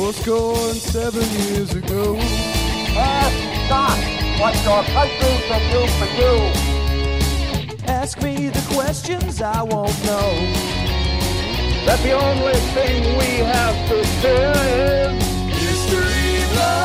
was going 7 years ago. Ask not what your country can do for you. Ask me the questions I won't know. That the only thing we have to fear is History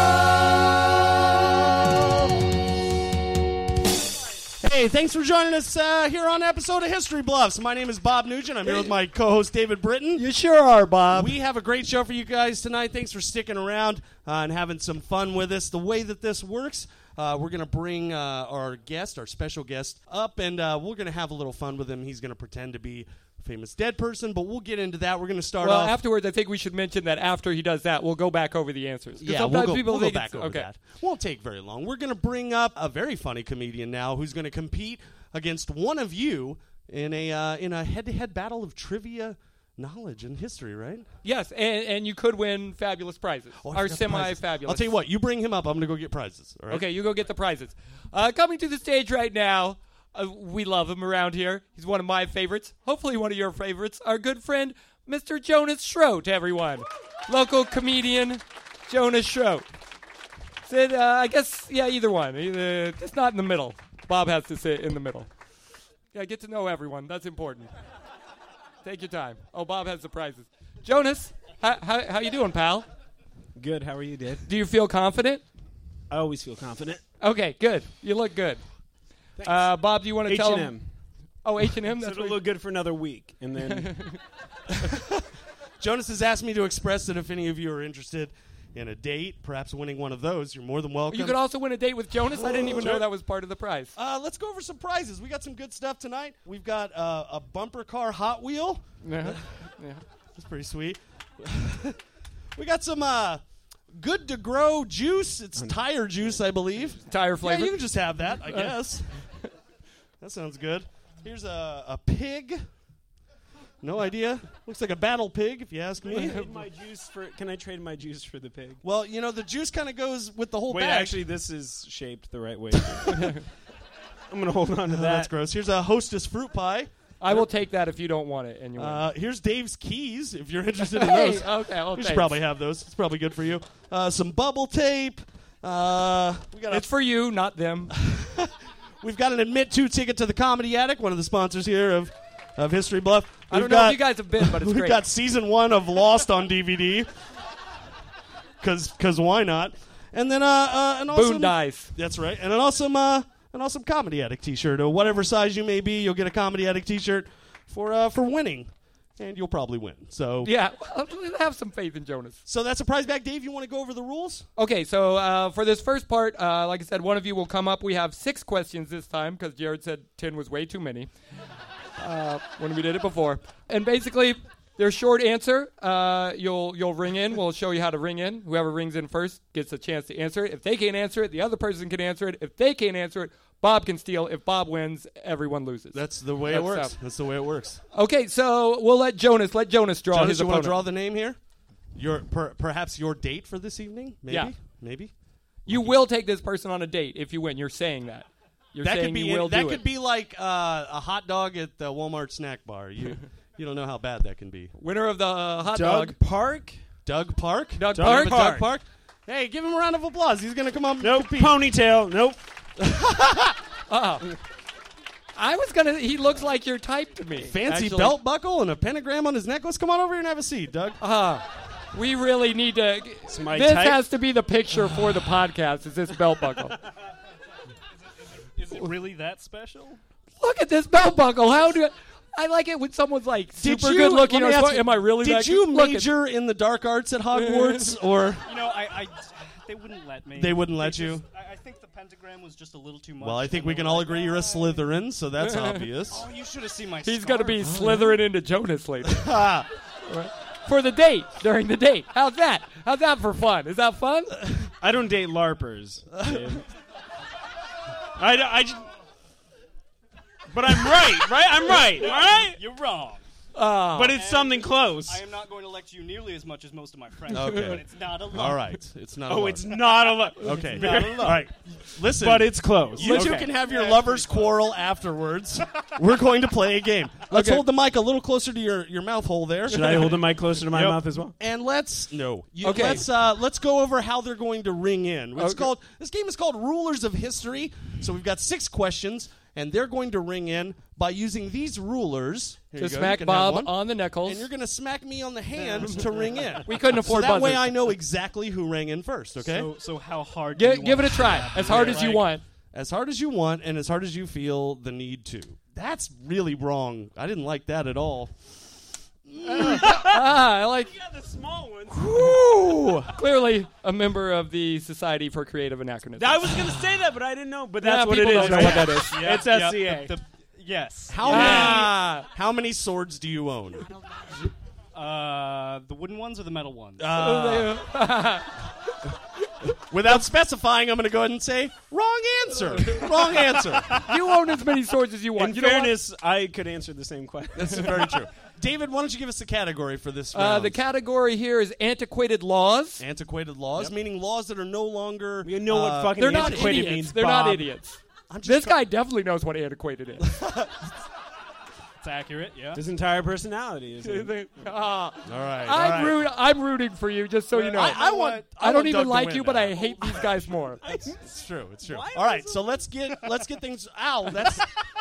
Bluffs. Hey, thanks for joining us here on an episode of History Bluffs. My name is Bob Nugent. I'm here with my co-host David Britton. You sure are, Bob. We have a great show for you guys tonight. Thanks for sticking around and having some fun with us. The way that this works, we're going to bring our special guest, up, and we're going to have a little fun with him. He's going to pretend to be a famous dead person, but we'll get into that. We're going to start off. Afterwards, I think we should mention that after he does that, we'll go back over the answers. Yeah, we'll go back over that. Won't take very long. We're going to bring up a very funny comedian now who's going to compete against one of you in a head-to-head battle of trivia knowledge and history, right? Yes, and you could win fabulous prizes. Or semi-fabulous. I'll tell you what, you bring him up, I'm going to go get prizes. All right? Okay, you go get the prizes. Coming to the stage right now, we love him around here. He's one of my favorites, hopefully one of your favorites, our good friend, Mr. Jonas Schroet, everyone. Local comedian, Jonas Schroet. Sid, I guess, either one. Just not in the middle. Bob has to sit in the middle. Yeah, get to know everyone. That's important. Take your time. Oh, Bob has the prizes. Jonas, how you doing, pal? Good. How are you, Dave? Do you feel confident? I always feel confident. Okay, good. You look good. Bob, do you want to tell him? Oh, H&M? That's it'll look good for another week. And then Jonas has asked me to express that if any of you are interested in a date, perhaps winning one of those, you're more than welcome. You could also win a date with Jonas? I didn't even know that was part of the prize. Let's go over some prizes. We got some good stuff tonight. We've got a bumper car Hot Wheel. Yeah. That's pretty sweet. We got some Good to Grow juice. It's tire juice, I believe. Tire flavor? Yeah, you can just have that, I guess. That sounds good. Here's a pig. No idea. Looks like a battle pig, if you ask me. Can I trade my juice for the pig? Well, the juice kind of goes with the whole bag. Wait, actually, this is shaped the right way. I'm going to hold on to that. That's gross. Here's a Hostess fruit pie. I will take that if you don't want it. And you here's Dave's keys, if you're interested in those. Okay, you should probably have those. It's probably good for you. Some bubble tape. It's for you, not them. We've got an Admit To ticket to the Comedy Attic, one of the sponsors here of History Bluff. I don't know if you guys have been, but it's great. We've got season 1 of Lost on DVD. Because why not? And then an awesome Boone Dice. That's right. And an awesome Comedy Attic T-shirt. Whatever size you may be, you'll get a Comedy Attic T-shirt for winning. And you'll probably win. So yeah, have some faith in Jonas. So that's a prize bag. Dave, you want to go over the rules? Okay, so for this first part, like I said, one of you will come up. We have 6 questions this time because Jared said 10 was way too many when we did it before. And basically, their short answer, you'll ring in. We'll show you how to ring in. Whoever rings in first gets a chance to answer it. If they can't answer it, the other person can answer it. If they can't answer it, Bob can steal. If Bob wins, everyone loses. That's the way it works. That's the way it works. Okay, so we'll let Jonas draw his opponent. You want to draw the name here? Perhaps your date for this evening? Maybe? Yeah. Maybe? You will take this person on a date if you win. You're saying that. That could be like a hot dog at the Walmart snack bar. You don't know how bad that can be. Winner of the hot dog. dog. Park? Doug Park? Doug Park. Hey, give him a round of applause. He's going to come up and Nope. compete. Ponytail. Nope. He looks like your type to me. Fancy belt buckle and a pentagram on his necklace. Come on over here and have a seat, Doug. We really need to. This has to be the picture for the podcast. Is this belt buckle? Is it really that special? Look at this belt buckle. I like it when someone's like super good looking. Am I really? Did you major in the dark arts at Hogwarts, or? They wouldn't let me. They wouldn't let you. I think the pentagram was just a little too much. Well, I think we can all agree you're a Slytherin, so that's obvious. Oh, you should have seen my. He's going to be slithering into Jonas later. For the date, during the date. How's that? How's that for fun? Is that fun? I don't date LARPers. I just. But I'm right? I'm right, all right? You're wrong. But it's something close. I am not going to lecture you nearly as much as most of my friends. Okay. But it's not a LARP. All right. It's not a LARP. It's not a LARP. Okay. Not a LARP. All right. Listen. But it's close. You two can have your lovers' quarrel afterwards. We're going to play a game. Let's Okay. hold the mic a little closer to your mouth hole there. Should I hold the mic closer to my mouth as well? And let's Okay. let's go over how they're going to ring in. Okay. This game is called Rulers of History. So we've got 6 questions, and they're going to ring in by using these rulers. Here To you go. You smack can have Bob one. on the knuckles. And you're going to smack me on the hand to ring in. We couldn't afford so that way buzzers. I know exactly who rang in first. Okay. So how hard? do you Give it want a try, as hard as you like- want. As hard as you want, and as hard as you feel the need to. That's really wrong. I didn't like that at all. I like. The small ones. Woo! Clearly, a member of the Society for Creative Anachronism. I was going to say that, but I didn't know. But Yeah, that's what it people is, don't know right? what that is. Yeah, It's yeah, SCA. Yes. How many swords do you own? The wooden ones or the metal ones? Without specifying, I'm going to go ahead and say wrong answer. Wrong answer. You own as many swords as you want. In You know what? fairness, I could answer the same question. This is very true. David, why don't you give us the category for this round? The category here is antiquated laws. Antiquated laws, meaning laws that are no longer... You know what fucking They're not antiquated idiots. means, They're Bob. not idiots. I'm just This guy definitely knows what antiquated is. It's accurate. Yeah. His entire personality is it? Ah. All right. I'm rooting for you, just so you know. I want I don't even Doug to like win you, but now. I hate these guys more. It's true. It's true. All right, so let's get things... Ow, that's...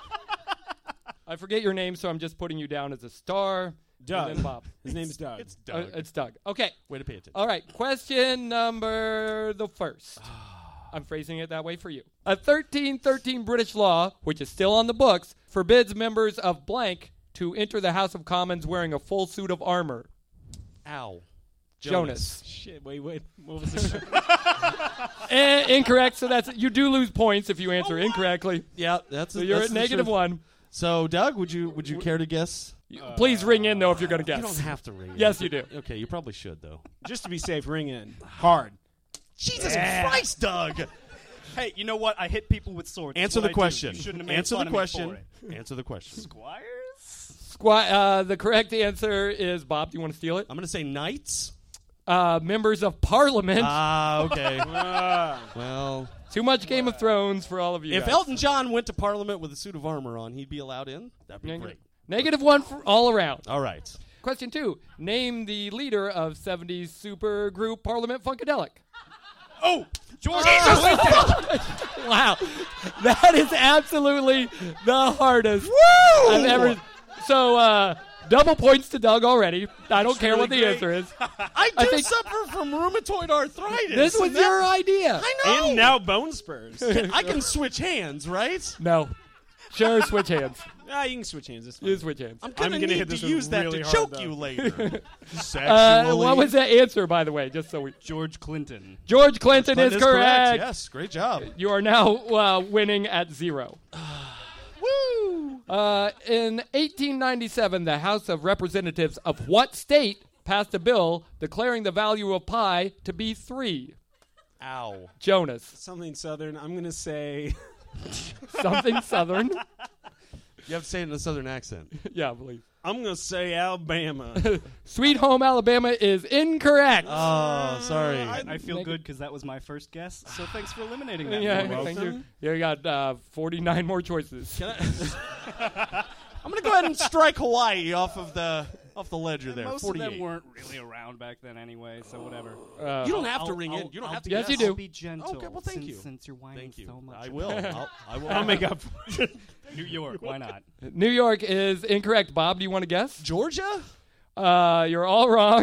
I forget your name, so I'm just putting you down as a star. Doug. And then Bob. His name's Doug. It's Doug. It's Doug. Okay. Way to pay attention. All right. Question number the first. I'm phrasing it that way for you. A 1313 British law, which is still on the books, forbids members of blank to enter the House of Commons wearing a full suit of armor. Ow. Jonas. Shit, wait. What was this? Incorrect. So you do lose points if you answer incorrectly. Yeah, that's... So you're that's at the truth. -1. So, Doug, would you care to guess? Please ring in, though, if you're going to You guess. don't have to ring in. Yes, you do. Okay, you probably should, though. Just to be safe, ring in. Hard. Jesus Christ, Doug! Hey, you know what? I hit people with swords. That's Answer what the I do. question. You shouldn't have made Answer fun the of me question. for it. Answer the question. Squires? The correct answer is, Bob, do you want to steal it? I'm going to say knights. Members of Parliament. Ah, okay. Well, Too much Game of Thrones for all of you if guys. Elton John went to Parliament with a suit of armor on, he'd be allowed in? That'd be great. -1 for all around. All right. Question 2. Name the leader of 70s supergroup Parliament Funkadelic. Oh, George. Wow. That is absolutely the hardest I've ever... So, double points to Doug already. I don't care what the answer is. I do suffer from rheumatoid arthritis. This was and that- your idea. I know. And now bone spurs. I can switch hands, right? No. Sure, switch hands. You can switch hands. It's fine. You switch hands. I'm gonna gonna need hit this to one use that really to hard, choke though. you later. Sexually. What was that answer, by the way? Just so we... George Clinton. George Clinton That is correct. Yes, great job. You are now winning at 0. Woo! In 1897, the House of Representatives of what state passed a bill declaring the value of pi to be 3? Ow. Jonas. Something southern. I'm going to say... Something southern. You have to say it in a southern accent. Yeah, please. I'm going to say Alabama. Sweet Home Alabama is incorrect. Oh, sorry. I feel good because that was my first guess. So thanks for eliminating that. Yeah, one. thank you. You got 49 more choices. I'm going to go ahead and strike Hawaii off the ledger there. Most 48. of them weren't really around back then anyway, so whatever. You don't have to ring in. You don't have to Yes, guess. you do. I'll be gentle. Okay, well, thank you. Since you're whining Thank you. so much. I will. I will. I'll make up for it. New York, why not? New York is incorrect. Bob, do you want to guess? Georgia? You're all wrong.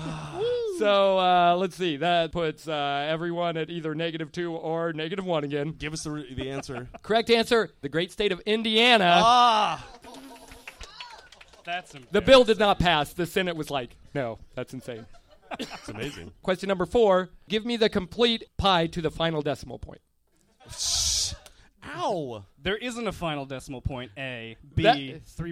So let's see. That puts everyone at either -2 or -1 again. Give us the answer. Correct answer, the great state of Indiana. Ah! That's The bill did not pass. The Senate was like, no, that's insane. It's amazing. Question number 4. Give me the complete pi to the final decimal point. Ow! There isn't a final decimal point. A. B. That-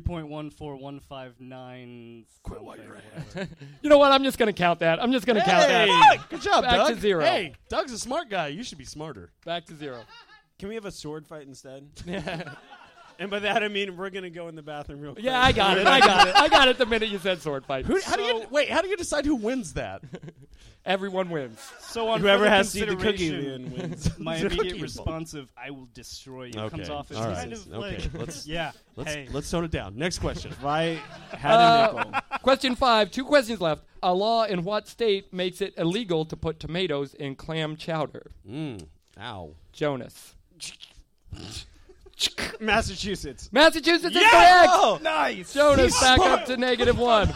3.14159. Quit while you're ahead. You know what? I'm just going to count that. I'm just going to count that. Good job, Back Doug. to 0. Hey, Doug's a smart guy. You should be smarter. Back to 0. Can we have a sword fight instead? And by that I mean we're gonna go in the bathroom real quick. Yeah, I got it. I got it the minute you said sword fight. How do you decide who wins that? Everyone wins. So on Whoever further has to eat the cookie consideration, then wins. my The immediate cookie response of "I will destroy you" Okay. comes off as All right. kind of Okay. like, Let's yeah. let's Hey, let's tone it down. Next question. If I had a nickel. Question 5. 2 questions left. A law in what state makes it illegal to put tomatoes in clam chowder? Ow. Jonas. Massachusetts. Massachusetts is correct. Oh, nice. Jonas back up to -1.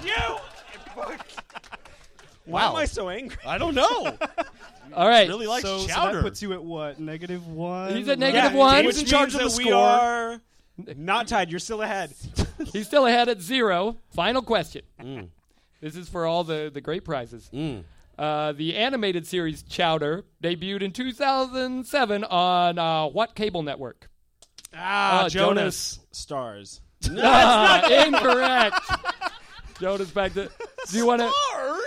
Why am I so angry? I don't know. All right. Really likes so chowder. that puts you at what? -1. He's at Yeah, -1. Dave's in charge of the score. We are not tied. You're still ahead. He's still ahead at 0. Final question. This is for all the great prizes. The animated series Chowder debuted in 2007 on what cable network? Jonas. Stars. Incorrect. Jonas back to. Do you want to?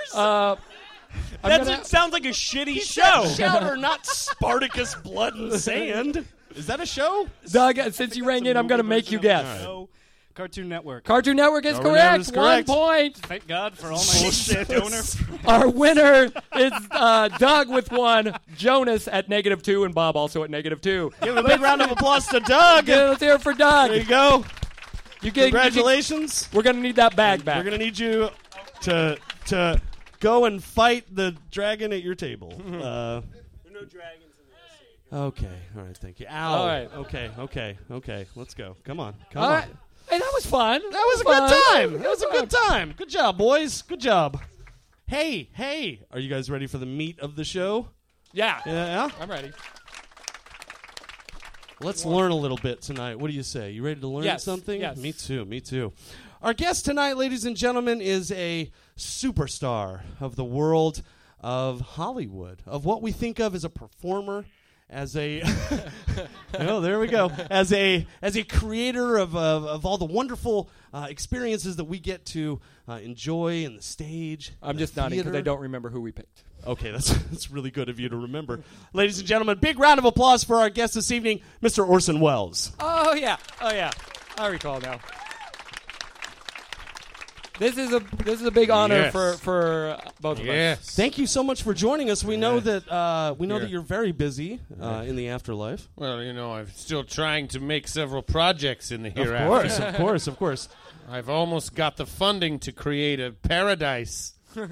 That sounds like a shitty show. Chowder, not Spartacus Blood and Sand. Is that a show? Doug, since you rang in, I'm going to make you guess. No, Cartoon Network. Cartoon Network is Cartoon correct. Network is correct. 1 point. Thank God for all my shit donor. Our winner is Doug with 1, Jonas at -2, and Bob also at -2. Give a big round of applause to Doug. Yeah, let's hear it for Doug. There you go. You get, Congratulations. we're going to need that bag back. We're going to need you to go and fight the dragon at your table. There are no dragons in this. Okay. All right. Thank you. Ow. All right. Okay. Let's go. Come on. All right. Hey, that was fun. That was a good time. That was a good time. Good job, boys. Good job. Hey. Are you guys ready for the meat of the show? Yeah. Yeah? I'm ready. Let's learn a little bit tonight. What do you say? You ready to learn Yes, something? yes. Me too. Our guest tonight, ladies and gentlemen, is a superstar of the world of Hollywood, of what we think of as a performer, as a there we go, as a creator of all the wonderful experiences that we get to enjoy in the stage. I'm the just nodding because I theater. don't remember who we picked. Okay, that's really good of you to remember. Ladies and gentlemen, big round of applause for our guest this evening, Mr. Orson Welles. Oh, yeah. I recall now. This is a big honor Yes. for both of us. Yes. Thank you so much for joining us. We know that that you're very busy in the afterlife. Well, I'm still trying to make several projects in the hereafter. Of course. I've almost got the funding to create a paradise.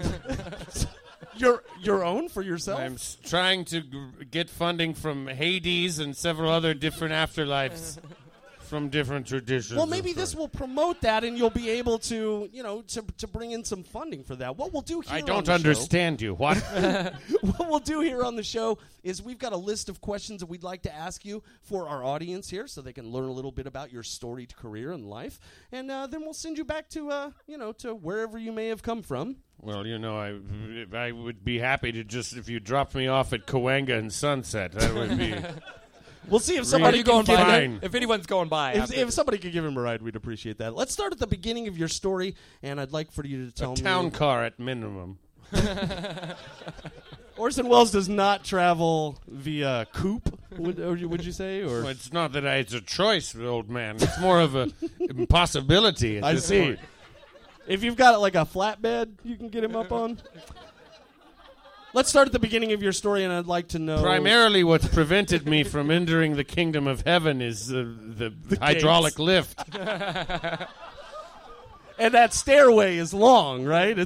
Your own for yourself? I'm trying to get funding from Hades and several other different afterlives from different traditions. Well, maybe this will promote that, and you'll be able to, to bring in some funding for that. What we'll do here I on don't the understand you. What? What we'll do here on the show is we've got a list of questions that we'd like to ask you for our audience here, so they can learn a little bit about your storied career and life, and then we'll send you back to, to wherever you may have come from. Well, I would be happy to just, if you dropped me off at Cahuenga and Sunset, that would be... We'll see if Are somebody you can going give by? Fine. If anyone's going by. if somebody could give him a ride, we'd appreciate that. Let's start at the beginning of your story, and I'd like for you to tell a town me. car at minimum. Orson Welles does not travel via coupe, would you say? Or Well, it's not that it's a choice, old man. It's more of a impossibility at I this see. point. If you've got like a flatbed, you can get him up on. Let's start at the beginning of your story, and I'd like to know. Primarily, what's prevented me from entering the kingdom of heaven is the hydraulic lift. And that stairway is long, right?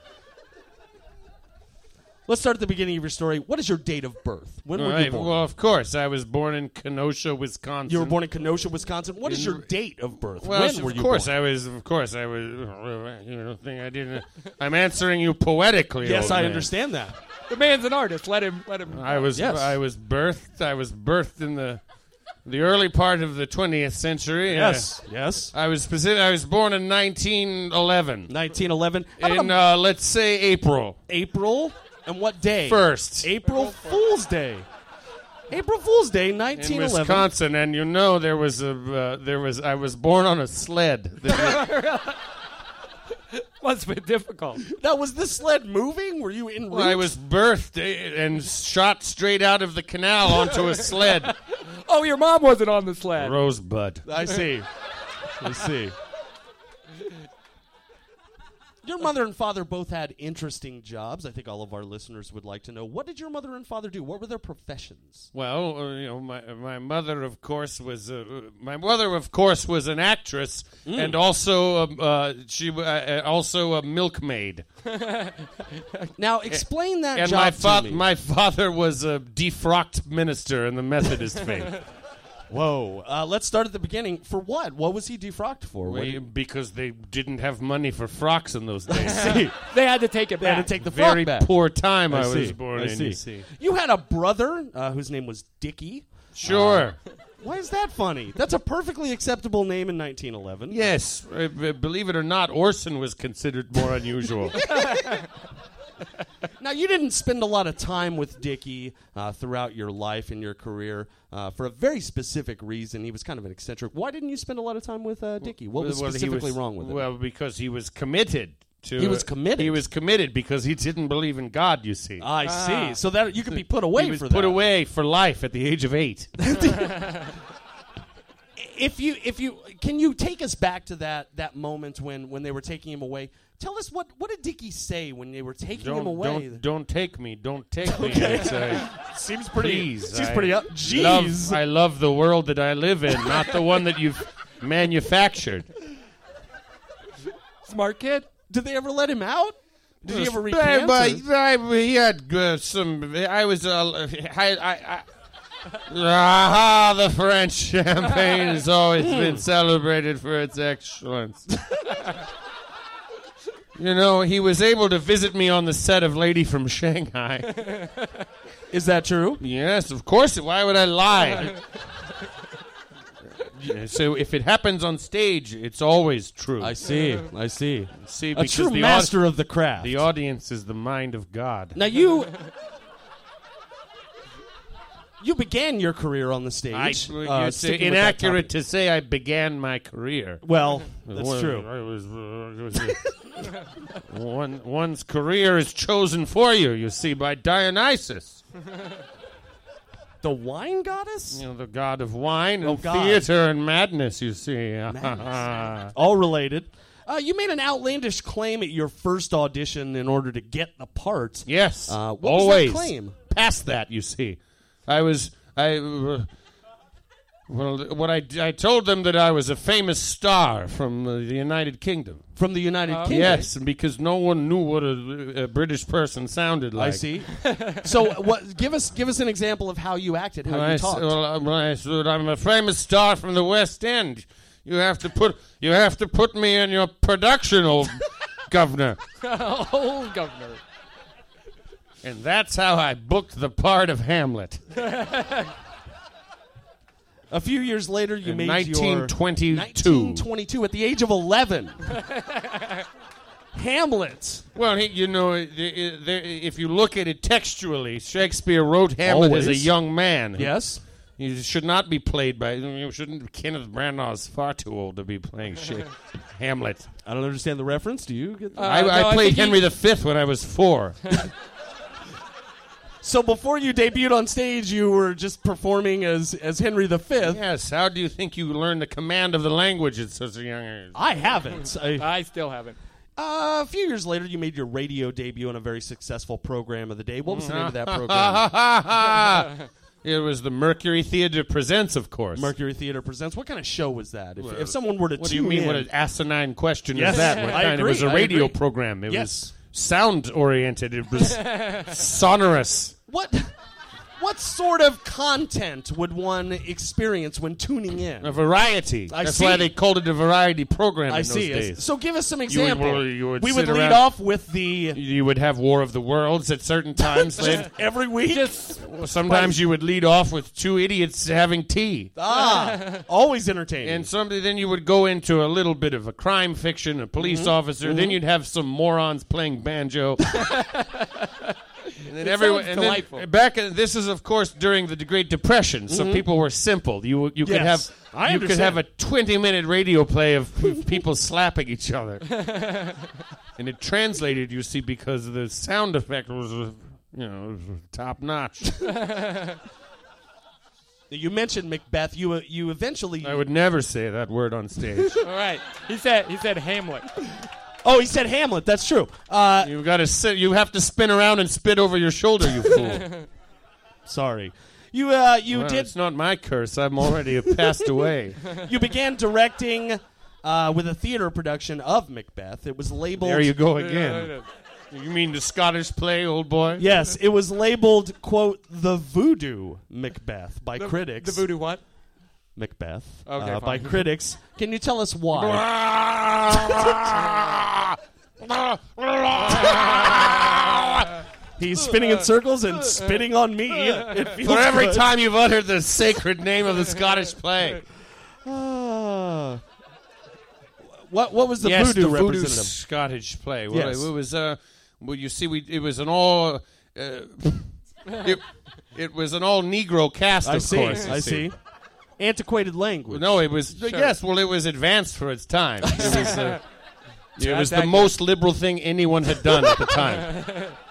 Let's start at the beginning of your story. What is your date of birth? When All were right, you born? well, of course, I was born in Kenosha, Wisconsin. You were born in Kenosha, Wisconsin. What is your date of birth? Well, when were you born? Of course, I was. You don't think I didn't? I'm answering you poetically. Yes, old I man. understand that. The man's an artist. Let him. I was. Yes. I was birthed in the early part of the 20th century. Yes. I was born in 1911. 1911. In let's say April. April? And what day? 1st. April Fool's Day. April Fool's Day, In 1911. Wisconsin, and I was born on a sled. Must have been difficult. Now, was this sled moving? Were you en route? Well, I was birthed and shot straight out of the canal onto a sled. Oh, your mom wasn't on the sled. Rosebud. I see. I see. Your mother and father both had interesting jobs. I think all of our listeners would like to know. What did your mother and father do? What were their professions? Well, my mother, of course, was an actress, and also she also a milkmaid. Now, explain that And job to me. my father was a defrocked minister in the Methodist faith. Whoa. Let's start at the beginning. For what? What was he defrocked for? Because they didn't have money for frocks in those days. They had to take it They had back. to take the frock Very back. poor time I see. was born I in, see. you see. You had a brother whose name was Dickie. Sure. Why is that funny? That's a perfectly acceptable name in 1911. Yes. Believe it or not, Orson was considered more unusual. Now, you didn't spend a lot of time with Dickie throughout your life and your career for a very specific reason. He was kind of an eccentric. Why didn't you spend a lot of time with Dickie? What was specifically wrong with him? Well, because he was committed. He was committed? He was committed because he didn't believe in God, you see. I see. So that you could be put away He was for that. put away for life at the age of 8. If you can you take us back to that moment when they were taking him away? Tell us what did Dickie say when they were taking him away? Don't take me. Don't take me. I'd say. Seems pretty. Please, Seems I pretty up. Jeez. I love the world that I live in, not the one that you've manufactured. Smart kid. Did they ever let him out? Did he ever recant? He had some. I was. The French champagne has always been celebrated for its excellence. You know, he was able to visit me on the set of Lady from Shanghai. Is that true? Yes, of course. Why would I lie? So if it happens on stage, it's always true. I see. I see. See, A because true the master of the craft. the audience is the mind of God. Now you began your career on the stage. It's sticking with that inaccurate topic. to say I began my career. Well, that's true. One's career is chosen for you, you see, by Dionysus. The wine goddess? You know, the god of wine and God. theater and madness, you see. All related. You made an outlandish claim at your first audition in order to get the part. Yes, what always. was that claim? Past that, you see. I told them that I was a famous star from the United Kingdom. From the United Kingdom? Yes, because no one knew what a British person sounded like. I see. So, what? Give us an example of how you acted, how you talked. I said, I'm a famous star from the West End. You have to put me in your production, old governor. Old governor. And that's how I booked the part of Hamlet. A few years later, you In made 1922. your 1922 at the age of 11. Hamlet. Well, if you look at it textually, Shakespeare wrote Hamlet as a Always. young man. Yes. He should not be played by. Kenneth Branagh is far too old to be playing Hamlet. I don't understand the reference. Do you get that? I played Henry V when I was 4. So before you debuted on stage, you were just performing as Henry V. Yes. How do you think you learned the command of the language at such a young age? I haven't. I still haven't. A few years later, you made your radio debut on a very successful program of the day. What was the name of that program? It was the Mercury Theater Presents, of course. Mercury Theater Presents. What kind of show was that? If someone were to What do you tune mean? in, What an asinine question Yes, is that? What I kind? It was a agree, I radio agree. program. It Yes. was sound-oriented. It was sonorous. What sort of content would one experience when tuning in? A variety. I That's see. why they called it a variety program in I those see. days. So give us some would- example. you would we sit would lead around- off with the You would have War of the Worlds at certain times. every week. Sometimes you would lead off with 2 idiots having tea. Always entertaining. And then you would go into a little bit of a crime fiction, a police officer. Then you'd have some morons playing banjo. And then everyone. And delightful. then this is of course during the Great Depression, so people were simple. You could Yes, have I could have understand. a 20-minute radio play of people slapping each other, and it translated. You see, because the sound effect was top notch. You mentioned Macbeth. You eventually. I would never say that word on stage. All right. He said Hamlet. Oh, he said Hamlet. That's true. You've got to sit. You have to spin around and spit over your shoulder, you fool. Sorry. You Well, did. It's not my curse. I'm already passed away. You began directing with a theater production of Macbeth. It was labeled. There you go again. You mean the Scottish play, old boy? Yes, it was labeled, quote, the voodoo Macbeth by critics. The voodoo what? Macbeth. Okay, by fine. critics. Can you tell us why? He's spinning in circles and spitting on me. It feels For every good. time you've uttered the sacred name of the Scottish play. What was the Yes, voodoo the voodoo representative? Scottish play. Well, Yes. it was. Well, you see, it was an all. It was an all Negro cast, of course. I see. Antiquated language. No, it was. Yes, well, it was advanced for its time. It was. It was the accurate. most liberal thing anyone had done at the time.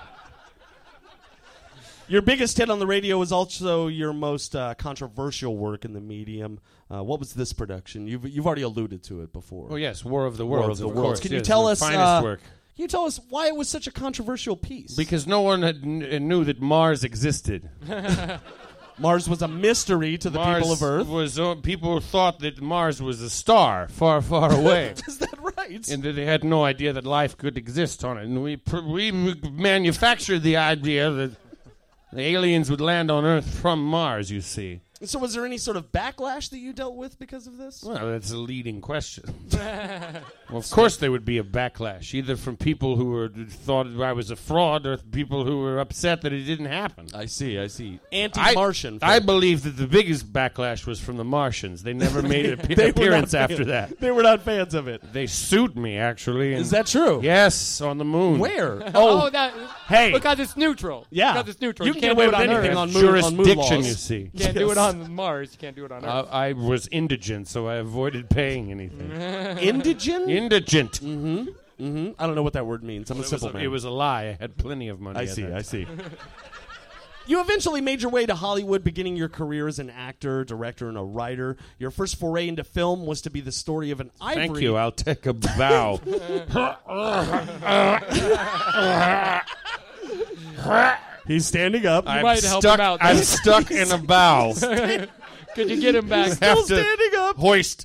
Your biggest hit on the radio was also your most controversial work in the medium. What was this production? You've already alluded to it before. Oh yes, War of the Worlds. War of the of Worlds. course. Can you Yes, tell the us? finest work? Can you tell us why it was such a controversial piece? Because no one knew that Mars existed. Mars was a mystery to the people of Earth. Was people thought that Mars was a star far, far away. Is that right? And that they had no idea that life could exist on it. And we manufactured the idea that the aliens would land on Earth from Mars, you see. So was there any sort of backlash that you dealt with because of this? Well, that's a leading question. Well, of course there would be a backlash, either from people who thought I was a fraud or people who were upset that it didn't happen. I see. Anti-Martian. I believe that the biggest backlash was from the Martians. They never made an They were appearance not after fans. that. They were not fans of it. They sued me, actually. Is that true? Yes, on the moon. Where? Oh, that. Hey. Because it's neutral. Yeah. Because it's neutral. You can can't get away do it with on anything Earth. on moon Jurisdiction, laws. you see. You can't do it on Mars. You can't do it on Earth. I was indigent, so I avoided paying anything. Indigent? Indigent. I don't know what that word means. I'm a simple man. It was a lie. I had plenty of money. I at see. that I see. You eventually made your way to Hollywood, beginning your career as an actor, director, and a writer. Your first foray into film was to be the story of an ivory. Thank you. I'll take a bow. He's standing up. I'm might help stuck. him out. I'm stuck in a bow. Could you get him back? Still have to standing up. Hoist.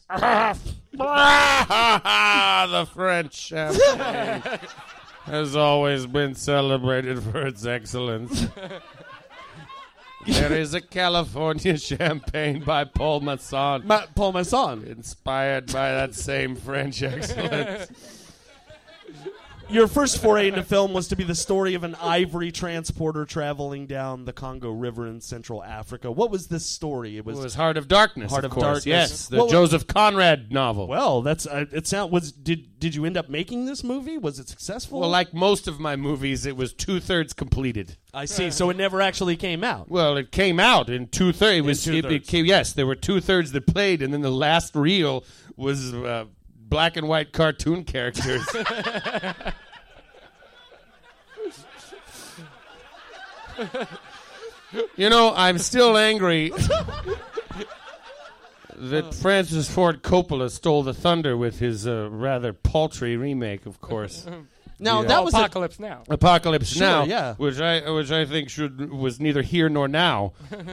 The French champagne has always been celebrated for its excellence. There is a California champagne by Paul Masson, Paul Masson. inspired by that same French excellence. Your first foray into film was to be the story of an ivory transporter traveling down the Congo River in Central Africa. What was this story? It was Heart of Darkness. Heart of of course. Darkness. Yes, the Well, Joseph Conrad novel. Well, that's it. Did you end up making this movie? Was it successful? Well, like most of my movies, it was 2/3 completed. I see. So it never actually came out. Well, it came out in 2/3. It was two-thirds. yes, there were 2/3 that played, and then the last reel was black and white cartoon characters. You know, I'm still angry that Francis Ford Coppola stole the thunder with his rather paltry remake, of course. Now Yeah. that was Apocalypse Now. Apocalypse Sure, Now, yeah. which I think was neither here nor now.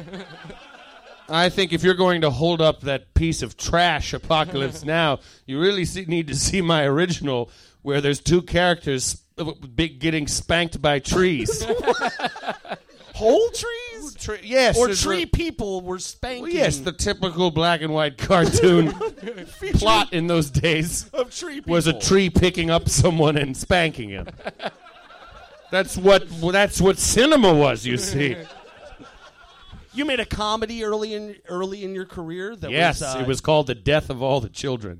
I think if you're going to hold up that piece of trash, Apocalypse Now, you really need to see my original, where there's two characters getting spanked by trees. whole trees, Yes, or there's tree a- people were spanking. Well, yes, the typical black and white cartoon plot in those days of tree people. was a tree picking up someone and spanking him. That's what cinema was, you see. You made a comedy early in your career. That Yes, was, it was called The Death of All the Children.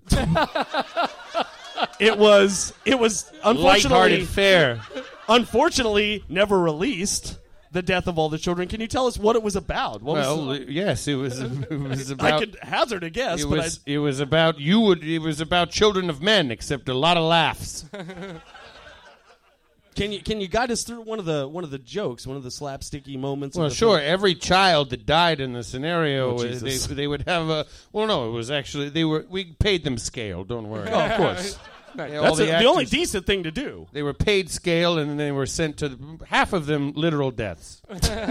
It was Lighthearted fare. unfortunately never released. The Death of All the Children. Can you tell us what it was about? What Well, was yes, it was about. I could hazard a guess, It but was, it was about It was about children of men, except a lot of laughs. Can you guide us through one of the jokes, one of the slapsticky moments? Well, of the sure. film? Every child that died in the scenario, Oh, Jesus. they would have a. Well, no, it was actually we paid them scale. Don't worry. Oh, of course. All That's the only actors- decent thing to do. They were paid scale, and they were sent to half of them literal deaths.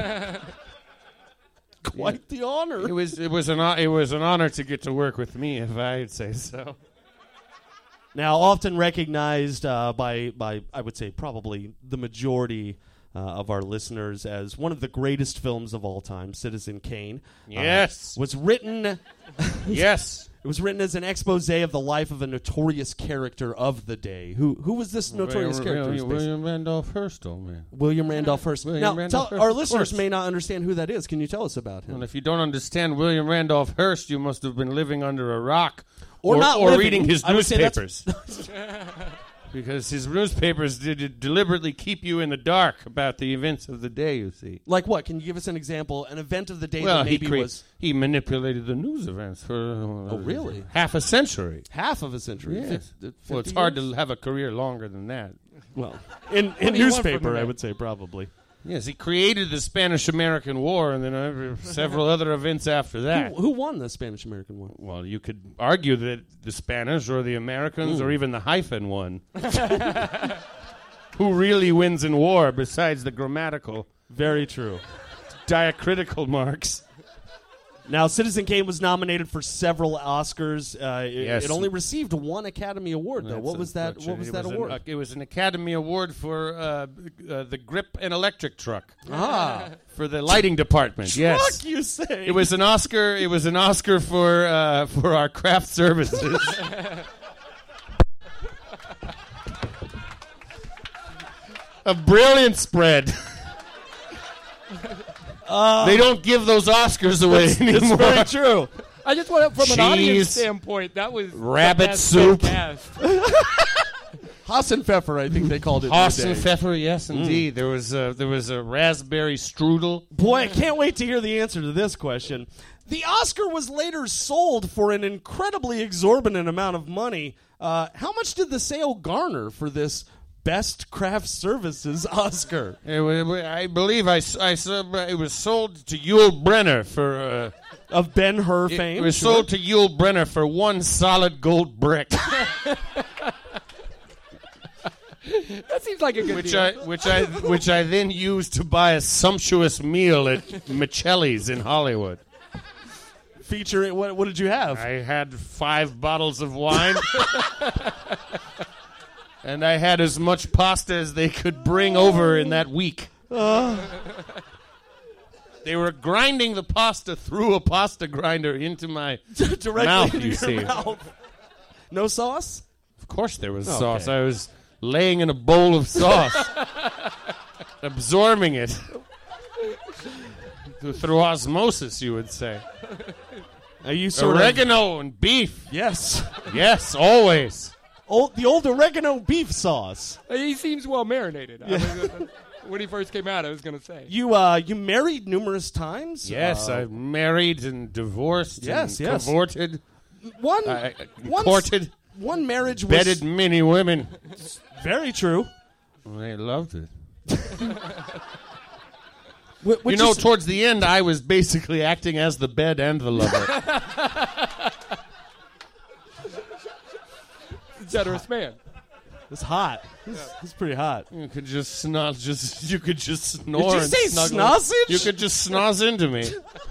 Quite the honor. It was an honor to get to work with me, if I'd say so. Now, often recognized by I would say probably the majority of our listeners as one of the greatest films of all time, Citizen Kane. Yes. Was written. Yes. It was written as an expose of the life of a notorious character of the day. Who was this notorious character? William Randolph Hearst, old man. William Randolph Hearst. William Now, Randolph Hearst, our of listeners course. may not understand who that is. Can you tell us about him? Well, if you don't understand William Randolph Hearst, you must have been living under a rock, Or not living. reading his I would say that's- newspapers. Because his newspapers did deliberately keep you in the dark about the events of the day. You see. Like what? Can you give us an example? An event of the day Well, that maybe was he manipulated the news events for really? half a century. half of a century. Yes. 50 Well, it's hard years? to have a career longer than that. Well, in do you want from newspaper, the I man? would say probably. Yes, he created the Spanish-American War, and then several other events after that. Who won the Spanish-American War? Well, you could argue that the Spanish or the Americans or even the hyphen won. Who really wins in war besides the grammatical, Very true. diacritical marks? Now, Citizen Kane was nominated for several Oscars. Yes. It only received one Academy Award, though. What was that? What was that award? It was an Academy Award for the grip and electric truck for the lighting department. Yes, Fuck you say? it was an Oscar. It was an Oscar for our craft services. A brilliant spread. They don't give those Oscars away It's anymore. very true. I just want to, from an audience Cheese, standpoint, that was the rabbit best soup. cast. Hassenpfeffer, I think they called it. Hassenpfeffer, yes, indeed. There was a raspberry strudel. Boy, I can't wait to hear the answer to this question. The Oscar was later sold for an incredibly exorbitant amount of money. How much did the sale garner for this Best Craft Services Oscar? I believe I saw it was sold to Yul Brenner for. Of Ben-Hur fame? It was sure. sold to Yul Brenner for one solid gold brick, That seems like a good deal. which I then used to buy a sumptuous meal at Michelli's in Hollywood. Featuring, what did you have? I had 5 bottles of wine. And I had as much pasta as they could bring over in that week. They were grinding the pasta through a pasta grinder into my Directly mouth, into you your see. mouth. No sauce? Of course there was Okay. sauce. I was laying in a bowl of sauce, absorbing it. Through osmosis, you would say. Are you sort Oregano and beef. Yes. Yes, always. The old oregano beef sauce. He seems well marinated. I mean, when he first came out, I was going to say. You married numerous times? Yes, I've married and divorced Yes, and yes. cavorted, One courted, one marriage was bedded many women. very true. They loved it. Which You know, is- towards the end, I was basically acting as the bed and the lover. Generous man. it's hot. It's pretty hot. You could just snore. You could just snore. Did you and say snuggle. snozzage? You could just snoz into me.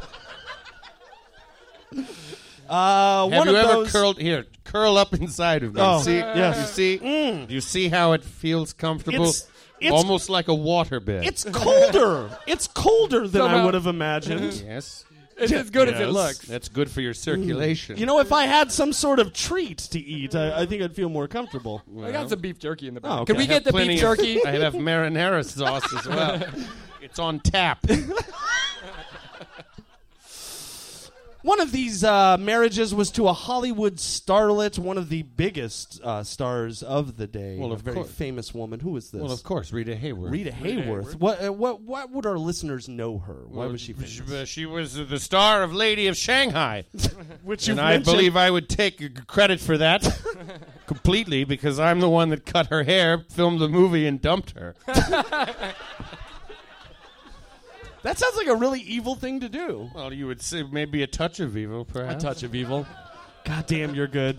One Have you of ever those curl up inside of me? Oh, see, yes. You see, you see how it feels comfortable, It's- almost like a waterbed. It's colder. It's colder than I Somehow- would have imagined. Yes, It's as good as it Yes. looks. that's good for your circulation. You know, if I had some sort of treat to eat, I think I'd feel more comfortable. I got some beef jerky in the back. Oh, okay. Can we I have get the plenty beef of- jerky? I have marinara sauce as well. It's on tap. One of these marriages was to a Hollywood starlet, one of the biggest stars of the day. Well, a of very course. famous woman. Who is this? Well, of course, Rita Hayworth. Rita Hayworth. What would our listeners know her? Why was she famous? She was the star of Lady of Shanghai, Which and you've I mentioned. believe I would take credit for that. completely because I'm the one that cut her hair, filmed the movie, and dumped her. That sounds like a really evil thing to do. Well, you would say maybe a touch of evil, A perhaps. touch of evil. God damn, you're good.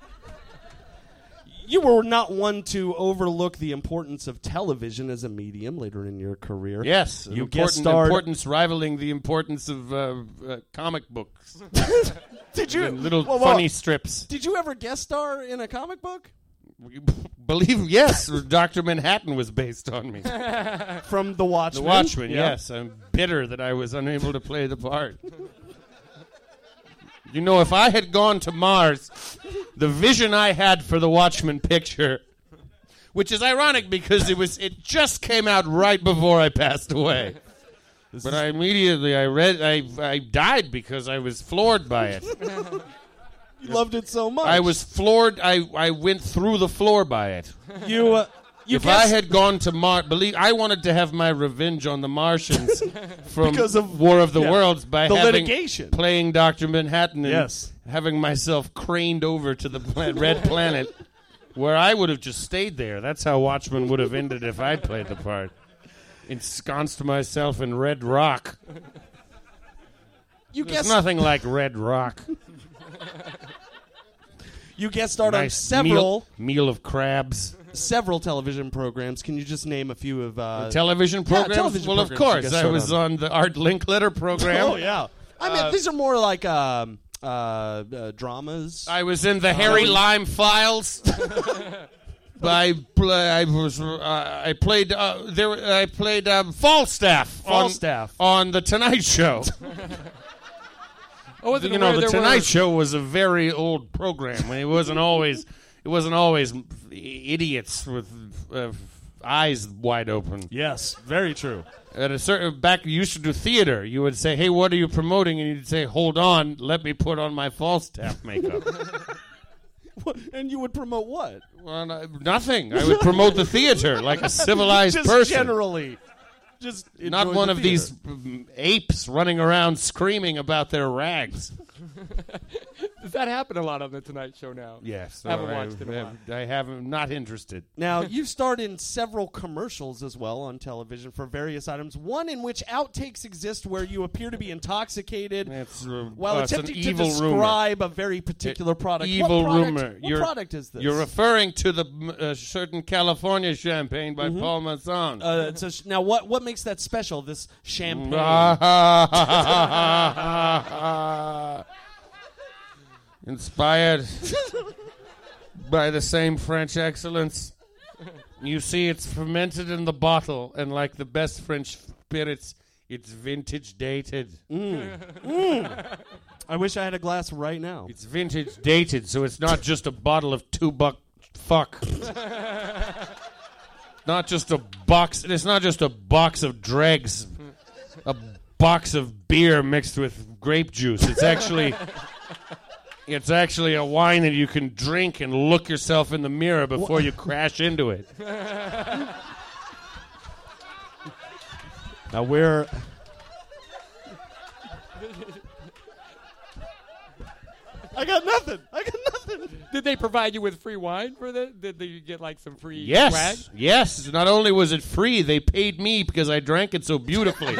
You were not one to overlook the importance of television as a medium later in your career. Yes, You guest starred. importance rivaling the importance of comic books. Did you And little Whoa, whoa. funny strips. Did you ever guest star in a comic book? Believe yes, Dr. Manhattan was based on me. From The Watchmen? The Watchmen, Yeah. yes. I'm bitter that I was unable to play the part. You know, if I had gone to Mars, the vision I had for the Watchmen picture, which is ironic because it just came out right before I passed away. But I died because I was floored by it. You loved it so much. I was floored. I went through the floor by it. You If I had gone to Mars, I wanted to have my revenge on the Martians from Because of- War of the yeah, Worlds by the having litigation. playing Dr. Manhattan and Yes. having myself craned over to the red planet, where I would have just stayed there. That's how Watchmen would have ended if I'd played the part. Ensconced myself in Red Rock. You There's guest nothing like Red Rock. You guest starred on Nice several meal of crabs. television programs. Can you just name a few of Television programs? television well, of programs you course. guest I starred was on. on the Art Linkletter program. Oh yeah. I mean, these are more like dramas. I was in the Harry Lime Files. I played Falstaff. Falstaff. on the Tonight Show. Oh, was it You know, where the there Tonight were- Show was a very old program. It wasn't always idiots with eyes wide open. Yes, very true. At a certain back, you used to do theater. You would say, "Hey, what are you promoting?" And you'd say, "Hold on, let me put on my Falstaff makeup." And you would promote what? Well, nothing. I would promote the theater like a civilized Just person. generally. Just Not enjoy one the of theater. these apes running around screaming about their rags. Does that happen a lot on the Tonight Show now? Yes. I haven't watched it in a while. I haven't. Not interested. Now, you've starred in several commercials as well on television for various items, one in which outtakes exist where you appear to be intoxicated It's, while it's an attempting to evil describe a very particular product. Evil what product, rumor. What product is this? You're referring to the certain California champagne by Paul Masson. Now, what makes that special, this champagne? Inspired by the same French excellence. You see, it's fermented in the bottle, and like the best French spirits, it's vintage dated. I wish I had a glass right now. It's vintage dated, so it's not just a bottle of $2 fuck. Not just a box. It's not just a box of dregs. A box of beer mixed with grape juice. It's actually a wine that you can drink and look yourself in the mirror before you crash into it. Now, we're... I got nothing. Did they provide you with free wine for that? Did you get like some free swag? Yes, yes. Not only was it free, they paid me because I drank it so beautifully.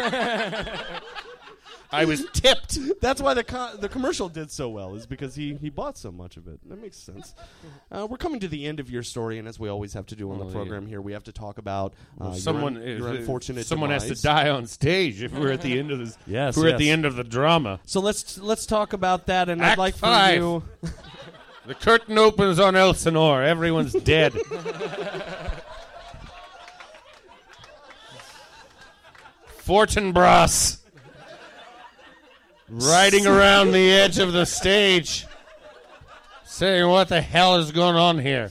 I was tipped. That's why the commercial did so well, is because he bought so much of it. That makes sense. We're coming to the end of your story, and as we always have to do on the program here, we have to talk about your unfortunate Someone has demise. to die on stage if we're at the end of this. Yes, if we're at yes. the end of the drama. So let's talk about that, and Act I'd like 5. for you... The curtain opens on Elsinore. Everyone's dead. Fortinbras riding around the edge of the stage, saying, "What the hell is going on here?"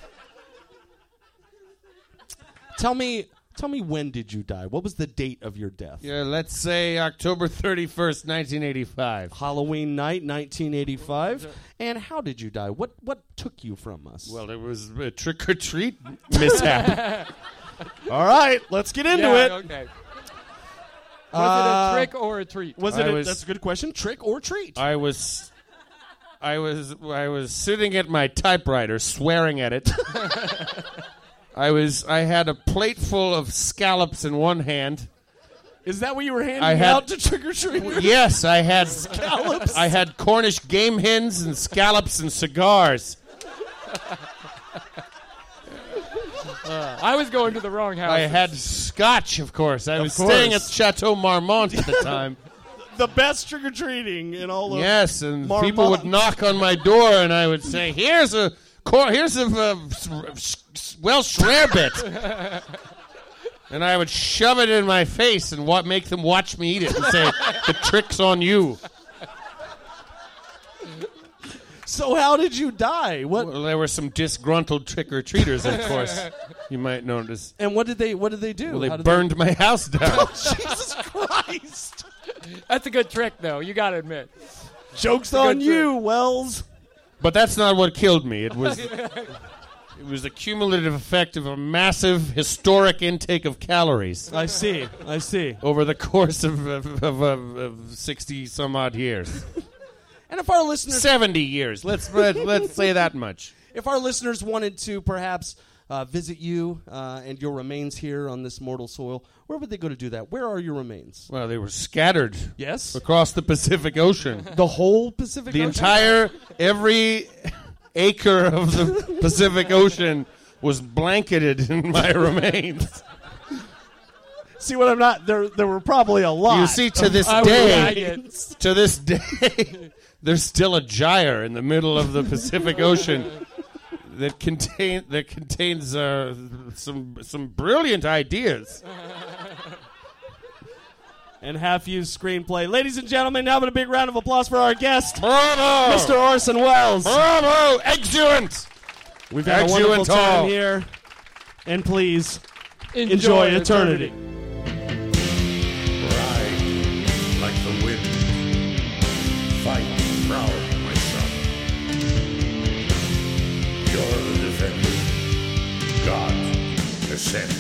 Tell me when did you die? What was the date of your death? Yeah, let's say October 31st, 1985. Halloween night, 1985. And how did you die? What took you from us? Well, it was a trick-or-treat mishap. All right, let's get into Yeah, it. okay. Was it a trick or a treat? Was it? I was- That's a good question. Trick or treat? I was I was sitting at my typewriter, swearing at it. I had a plate full of scallops in one hand. Is that what you were handing I had- out to trick-or-treaters? Yes, I had Scallops. I had Cornish game hens and scallops and cigars. I was going to the wrong house. I had scotch, of course. I was course. staying at Chateau Marmont at the time. The best trick-or-treating in all of Yes, and Marmont. people would knock on my door, and I would say, "Here's a Welsh rarebit," and I would shove it in my face and make them watch me eat it and say, "The trick's on you." So how did you die? What? Well, there were some disgruntled trick-or-treaters, of course. You might notice. And what did they do? Well, they How did burned my house down. Jesus Christ! That's a good trick, though. You got to admit. Joke's a on good you, Wells. But that's not what killed me. It was the cumulative effect of a massive historic intake of calories I see. over the course of 60 some odd years. And if our listeners 70 years. Let's say that much. If our listeners wanted to perhaps visit you and your remains here on this mortal soil, where would they go to do that? Where are your remains? Well, they were scattered Yes? across the Pacific Ocean. The whole Pacific The Ocean? every acre of the Pacific Ocean was blanketed in my remains. See what I'm not... There were probably a lot. You see, to this I would like day, it. there's still a gyre in the middle of the Pacific Ocean that contains some brilliant ideas. And half-used screenplay. Ladies and gentlemen, now with a big round of applause for our guest, Bravo! Mr. Orson Welles. Bravo! Excellent! We've had a wonderful time here. And please, enjoy eternity. Ride like the wind. Fight proud, my son. You're the defender. God has sent.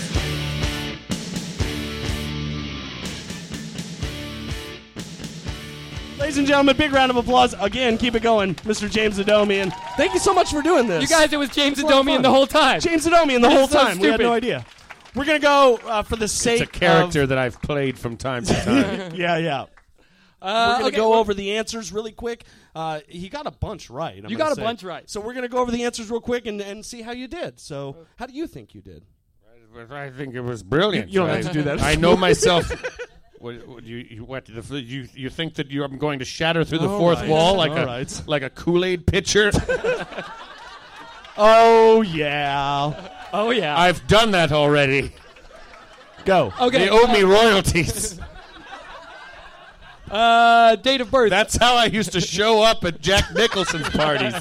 Ladies and gentlemen, big round of applause. Again, keep it going, Mr. James Adomian. Thank you so much for doing this. You guys, it was James It's a lot of Adomian fun. the whole time. James Adomian the This whole is so time. We had stupid. no idea. We're going to go for the sake It's a character of... that I've played from time to time. Yeah. We're going to okay, go over the answers really quick. He got a bunch right. I'm You gonna got a say. bunch right. So we're going to go over the answers real quick and see how you did. So how do you think you did? I think it was brilliant. You don't have to do that. I know myself. You think that I'm going to shatter through the All fourth right. wall All right. like a Kool-Aid pitcher? Oh, yeah. Oh, yeah. I've done that already. Go. Okay. They owe me royalties. Date of birth. That's how I used to show up at Jack Nicholson's parties.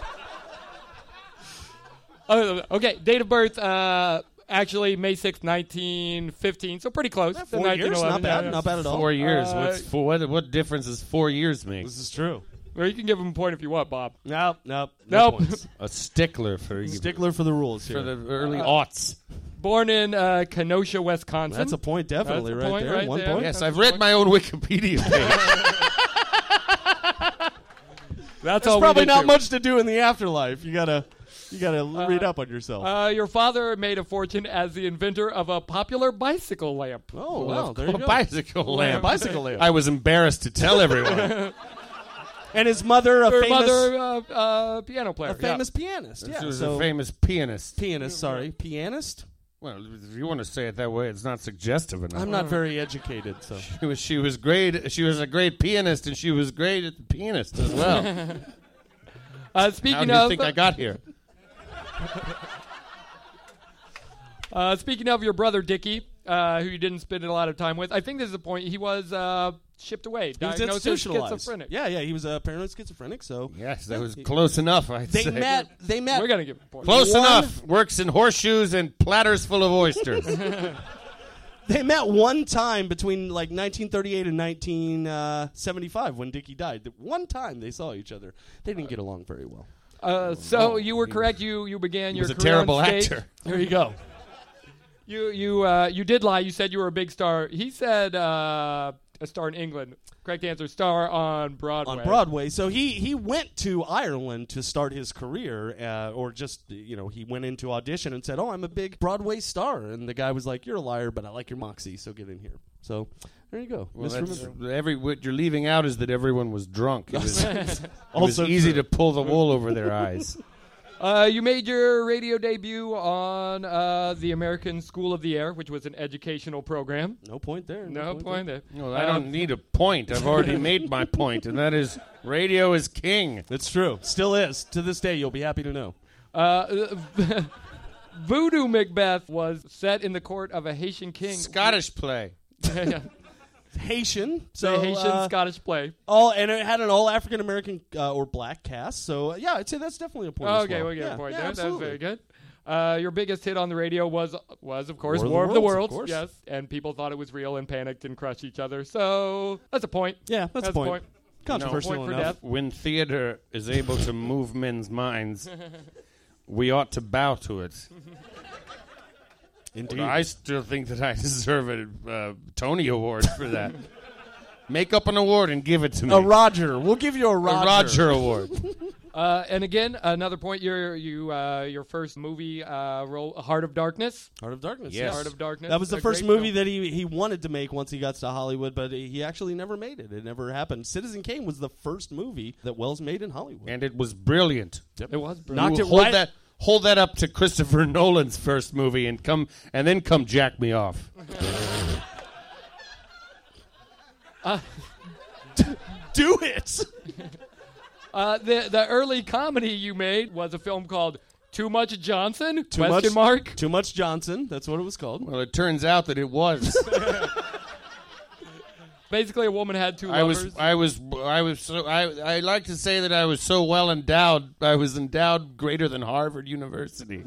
Okay, date of birth, actually May 6th, 1915, so pretty close. to 4 years, 1911. not bad, Yeah. not bad at all. 4 years. Uh, What difference does 4 years make? This is true. Or you can give him a point if you want, Bob. Nope. Nope. points. A stickler for Stickler for the rules here. for the early aughts. Born in Kenosha, Wisconsin. That's a point, definitely, That's a right point there. right 1 there. point. Yes, That's I've a read point. my own Wikipedia page. That's There's all we probably did not too. much to do in the afterlife. You gotta read up on yourself. Your father made a fortune as the inventor of a popular bicycle lamp. Oh, wow, there you A go. bicycle lamp. Bicycle lamp. I was embarrassed to tell everyone. And his mother, Her famous, mother, piano player. a famous pianist. She Yeah, was so a famous pianist. pianist. Well, if you want to say it that way, it's not suggestive enough. I'm not very educated, so She was great. She was a great pianist, and she was great at the pianist as well. Speaking How do you of, think I got here? Speaking of your brother Dickie, who you didn't spend a lot of time with, I think this is the point. He was shipped away, he was diagnosed as institutionalized. schizophrenic. Yeah, he was apparently schizophrenic. So Yes, that was close enough. I'd they say. met. They met. We're gonna give him a point. Close One- enough. Works in horseshoes and platters full of oysters. They met one time between like 1938 and 1975 when Dickie died. One time they saw each other. They didn't get along very well. So you were correct. You began your was a career terrible on stage. actor. There you go. You did lie. You said you were a big star. He said A star in England. Correct answer, star on Broadway. On Broadway. So he went to Ireland to start his career, or just, he went into audition and said, "Oh, I'm a big Broadway star." And the guy was like, "You're a liar, but I like your moxie, so get in here." So there you go. Well, what you're leaving out is that everyone was drunk. It was, it Also was easy true. to pull the wool over their eyes. You made your radio debut on the American School of the Air, which was an educational program. No point there. No point there. No, I don't need a point. I've already made my point, and that is radio is king. It's true. Still is. To this day, you'll be happy to know. Voodoo Macbeth was set in the court of a Haitian king. Scottish play. Haitian. So So Haitian Scottish play. and it had an all African American or black cast. So I'd say that's definitely a point. as Okay, well. we'll get a point there. That's absolutely. very good. Your biggest hit on the radio was of course, War War of of the the Worlds, Worlds. of course. Yes, and people thought it was real and panicked and crushed each other. So that's a point. Yeah, that's a point. Controversial point for enough. death. When theater is able to move men's minds, we ought to bow to it. Indeed. But I still think that I deserve a Tony Award for that. Make up an award and give it to me. A Roger. We'll give you a Roger. A Roger Award. And again, another point. Your first movie role, Heart of Darkness. Heart of Darkness. Yes. Heart of Darkness. That was the a first great movie film. that he wanted to make once he got to Hollywood, but he actually never made it. It never happened. Citizen Kane was the first movie that Wells made in Hollywood. And it was brilliant. It was brilliant. Knocked it hold right. hold that up to Christopher Nolan's first movie and then come jack me off. Do it. The early comedy you made was a film called Too Much Johnson? Too Much Johnson. That's what it was called. Well, it turns out that it was. Basically, a woman had two I lovers. like to say that I was so well endowed. I was endowed greater than Harvard University.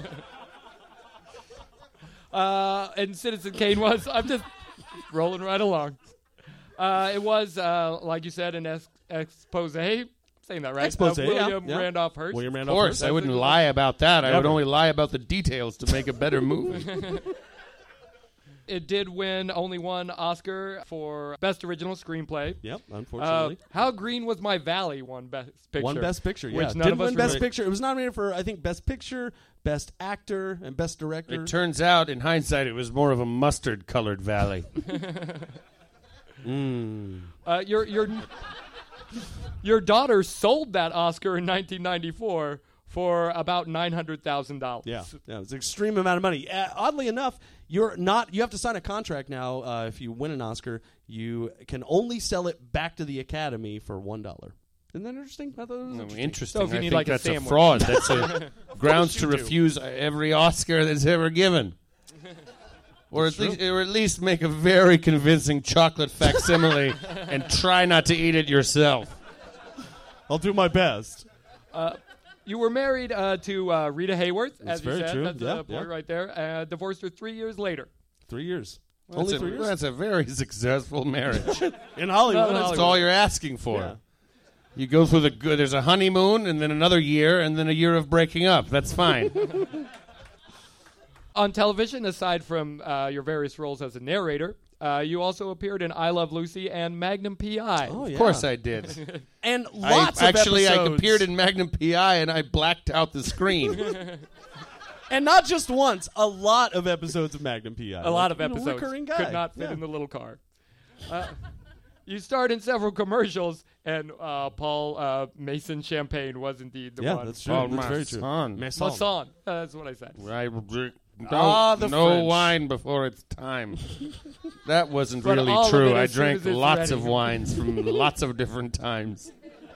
And Citizen Kane was. I'm just rolling right along. It was, like you said, an expose. Saying that right? Expose, William yeah. Randolph Hearst. William Of Randolph course, Hearst. I wouldn't lie about that. I would Never. only lie about the details to make a better movie. It did win only one Oscar for Best Original Screenplay. Yep, unfortunately. How Green Was My Valley won Best Picture. Won Best Picture, yeah. Which none Didn't of us win Best really- Picture. It was nominated for, I think, Best Picture, Best Actor, and Best Director. It turns out, in hindsight, it was more of a mustard-colored valley. Your daughter sold that Oscar in 1994 for about $900,000. Yeah, it was an extreme amount of money. Oddly enough, you have to sign a contract now. If you win an Oscar, you can only sell it back to the Academy for $1. Isn't that interesting? I thought it was interesting. So if you I need, think like, a that's a sandwich. fraud. That's a grounds to refuse every Oscar that's ever given. Or at least make a very convincing chocolate facsimile and try not to eat it yourself. I'll do my best. You were married to Rita Hayworth, as you very said. true. That's Yeah, a point yeah. right there. Divorced her 3 years later. 3 years. That's Only 3 years? That's a very successful marriage. In Hollywood. That's all you're asking for. Yeah. You go through there's a honeymoon, and then another year, and then a year of breaking up. That's fine. On television, aside from your various roles as a narrator, you also appeared in I Love Lucy and Magnum P.I. Oh, yeah. Of course I did. And lots I of episodes. appeared in Magnum P.I. and I blacked out the screen. And not just once, a lot of episodes of Magnum P.I. A lot of episodes. Recurring guy. Could not fit in the little car. You starred in several commercials, and Paul Mason Champagne was indeed the one. Yeah, that's true. Oh, That's my very true. son. Masson. That's what I said. I drink the no French. wine before it's time. That wasn't But really all of true. it I as soon drank as it's lots ready. of wines from lots of different times.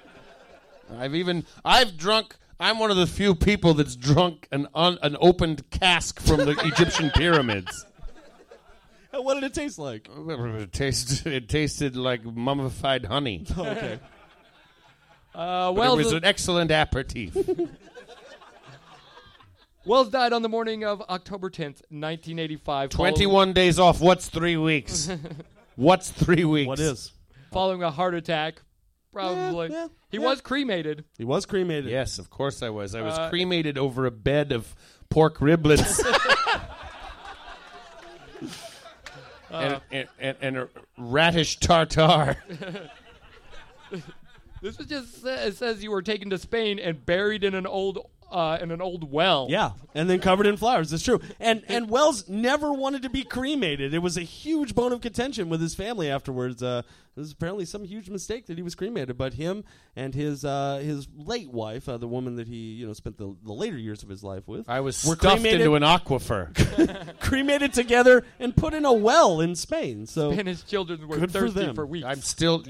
I've drunk. I'm one of the few people that's drunk an opened cask from the Egyptian pyramids. What did it taste like? It tasted like mummified honey. Okay. But it was an excellent aperitif. Wells died on the morning of October 10th, 1985. 21 days off. What's 3 weeks? What's 3 weeks? What is? Following a heart attack. Probably. He was cremated. He was cremated. Yes, of course I was. I was cremated over a bed of pork riblets. and a radish tartare. This was just it says you were taken to Spain and buried in an old well. Yeah, and then covered in flowers. It's true. And Wells never wanted to be cremated. It was a huge bone of contention with his family afterwards. It was apparently some huge mistake that he was cremated. But him and his late wife, the woman that he spent the later years of his life with, I was were stuffed cremated, into an aquifer. cremated together and put in a well in Spain. So and his children were good thirsty for for weeks. I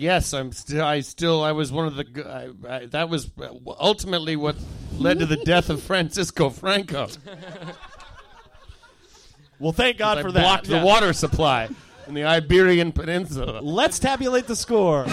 was one of the. That was ultimately what led to the death of Francisco Franco. Well, thank God for that. Blocked the water supply in the Iberian Peninsula. Let's tabulate the score.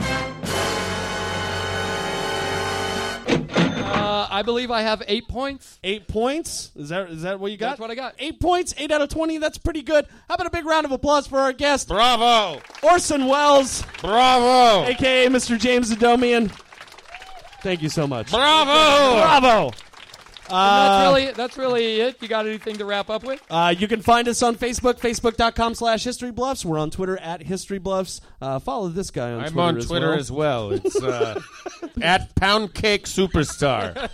I believe I have 8 points. 8 points? Is that what you got? That's what I got. 8 points, 8 out of 20. That's pretty good. How about a big round of applause for our guest, Bravo! Orson Welles, Bravo! a.k.a. Mr. James Adomian. Thank you so much. Bravo! Bravo! That's really it. You got anything to wrap up with? You can find us on Facebook, facebook.com/HistoryBluffs. We're on Twitter @HistoryBluffs. Follow this guy on Twitter. I'm on Twitter as well. It's at Poundcake Superstar.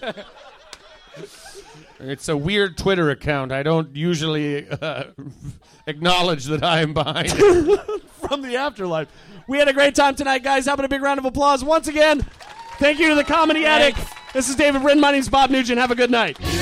It's a weird Twitter account. I don't usually acknowledge that I am behind it. From the afterlife. We had a great time tonight, guys. How about a big round of applause once again? Thank you to the Comedy Attic. This is David Brin. My name's Bob Nugent. Have a good night.